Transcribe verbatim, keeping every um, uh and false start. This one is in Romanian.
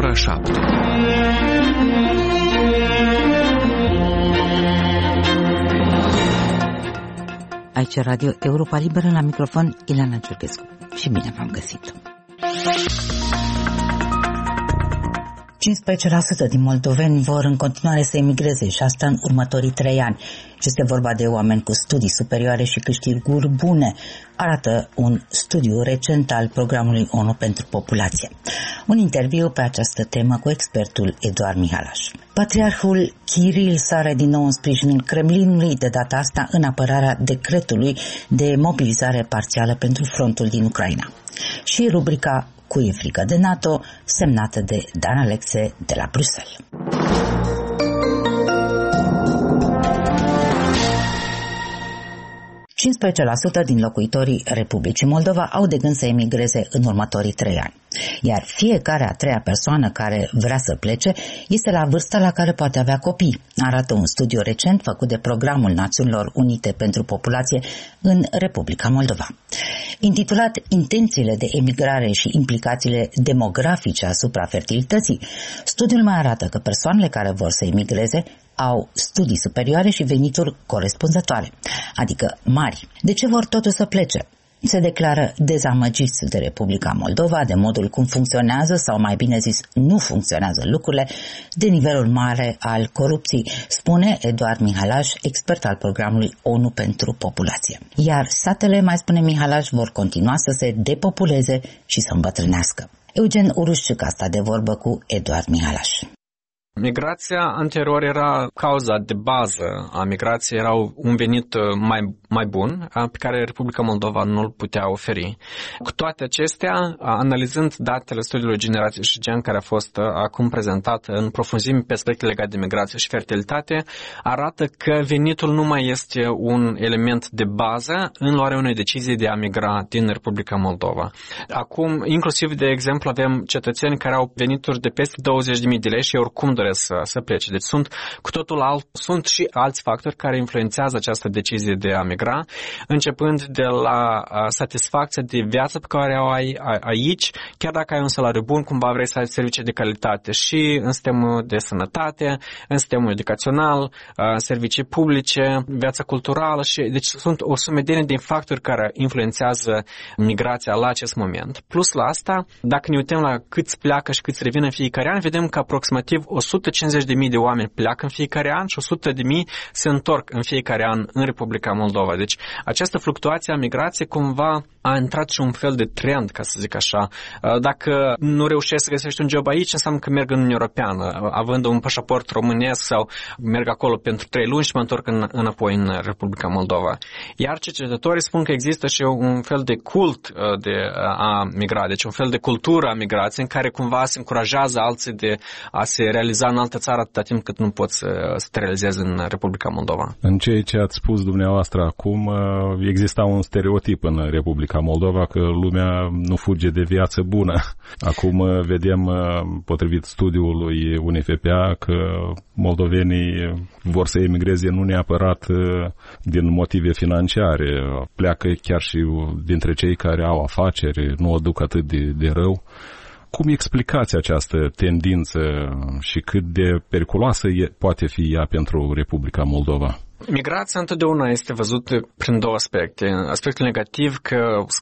ora șapte. Aici Radio Europa Liberă, la microfon Ileana Ciurchescu. Și bine v-am găsit. cincisprezece la sută din moldoveni vor în continuare să emigreze și asta în următorii trei ani. Este vorba de oameni cu studii superioare și câștiguri bune, arată un studiu recent al Programului O N U pentru Populație. Un interviu pe această temă cu expertul Eduard Mihalaș. Patriarhul Kiril sare din nou în sprijinul Kremlinului, de data asta în apărarea decretului de mobilizare parțială pentru frontul din Ucraina. Și rubrica Cu e frică de NATO, semnată de Dan Alexe de la Bruxelles. cincisprezece la sută din locuitorii Republicii Moldova au de gând să emigreze în următorii trei ani, iar fiecare a treia persoană care vrea să plece este la vârsta la care poate avea copii, arată un studiu recent făcut de Programul Națiunilor Unite pentru Populație în Republica Moldova. Intitulat Intențiile de emigrare și implicațiile demografice asupra fertilității, studiul mai arată că persoanele care vor să emigreze au studii superioare și venituri corespunzătoare, adică mari. De ce vor totuși să plece? Se declară dezamăgiți de Republica Moldova, de modul cum funcționează, sau mai bine zis, nu funcționează lucrurile, de nivelul mare al corupției, spune Eduard Mihalaș, expert al Programului O N U pentru Populație. Iar satele, mai spune Mihalaș, vor continua să se depopuleze și să îmbătrânească. Eugen Urușciuc a stat de vorbă cu Eduard Mihalaș. Migrația anterior era cauza de bază a migrației, era un venit mai, mai bun pe care Republica Moldova nu îl putea oferi. Cu toate acestea, analizând datele studiului Generație și Gen, care a fost acum prezentat în profunzime pe aspecte legate de migrație și fertilitate, arată că venitul nu mai este un element de bază în luarea unei decizii de a migra din Republica Moldova. Acum, inclusiv, de exemplu, avem cetățeni care au venituri de peste douăzeci de mii de lei și oricum doresc să, să plece. Deci sunt cu totul alt, sunt și alți factori care influențează această decizie de a migra, începând de la a, satisfacția de viață pe care o ai a, aici, chiar dacă ai un salariu bun, cumva vrei să ai servicii de calitate și în sistemul de sănătate, în sistemul educațional, a, servicii publice, viața culturală și deci sunt o sumedenie de factori care influențează migrația la acest moment. Plus la asta, dacă ne uităm la câți pleacă și câți revin în fiecare an, vedem că aproximativ o sută cincizeci de mii de oameni pleacă în fiecare an și o sută de mii se întorc în fiecare an în Republica Moldova. Deci această fluctuație a migrației cumva a intrat și un fel de trend, ca să zic așa. Dacă nu reușești să găsești un job aici, înseamnă că merg în Uniunea Europeană, având un pașaport românesc sau merg acolo pentru trei luni și mă întorc în, înapoi în Republica Moldova. Iar cercetătorii spun că există și un fel de cult de a migra, deci un fel de cultură a migrației în care cumva se încurajează alții de a se realiza în altă țară atâta timp cât nu poți să te realizezi în Republica Moldova. În ceea ce ați spus dumneavoastră acum, exista un stereotip în Republica Moldova că lumea nu fuge de viață bună. Acum vedem, potrivit studiului U N F P A, că moldovenii vor să emigreze nu neapărat din motive financiare. Pleacă chiar și dintre cei care au afaceri, nu o duc atât de, de rău. Cum explicați această tendință și cât de periculoasă e, poate fi ea pentru Republica Moldova? Migrația întotdeauna este văzută prin două aspecte. Aspectul negativ că